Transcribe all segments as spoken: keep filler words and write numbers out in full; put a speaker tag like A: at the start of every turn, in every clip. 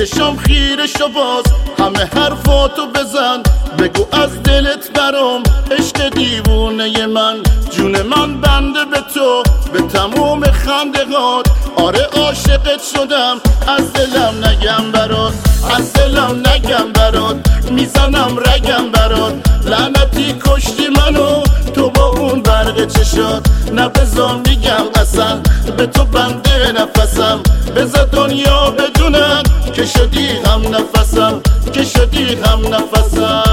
A: چشم خیره شو باز همه حرفاتو بزن بگو از دلت برام عشق دیوونه من جون من بنده به تو به تموم خندهات آره عاشقت شدم از دلم نگم برات از دلم نگم برات میزنم رگم برات لعنتی کشتی منو تو با اون برق چشات نه بزا میگم اصلا به تو بنده نفسم بذار دنیا بدونن که شدی هم نفسم که شدی هم نفسم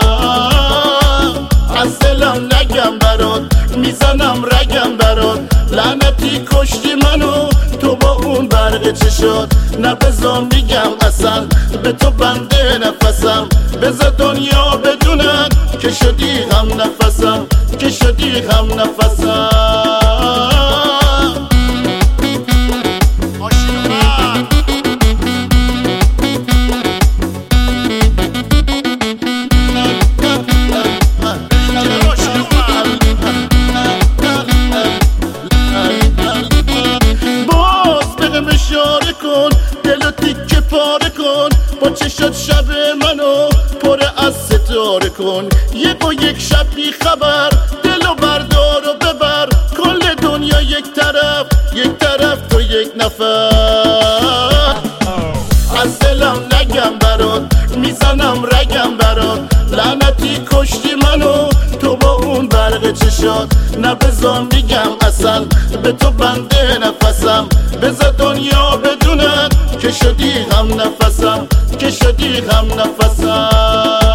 A: از دلم نگم برات میزنم رگم برات لعنتی کشتی منو تو با اون برق چشات نه بزا میگم اصلا به تو بنده نفسم بذار دنیا بدونن که شدی هم نفسم که شدی هم نفسم اشاره کن دلو تیکه پاره کن با چشات شب منو پر از ستاره کن یک و یک شب بی خبر دلو بردار و ببر کل دنیا یک طرف یک طرف تو یک نفر از دلم نگم برات میزنم رگم برات لعنتی کشتی منو تو با اون برق چشات نه بزا میگم اصلا به تو بنده نفسم بذار دنیا بدونن که شدی هم نفسم که شدی هم نفسم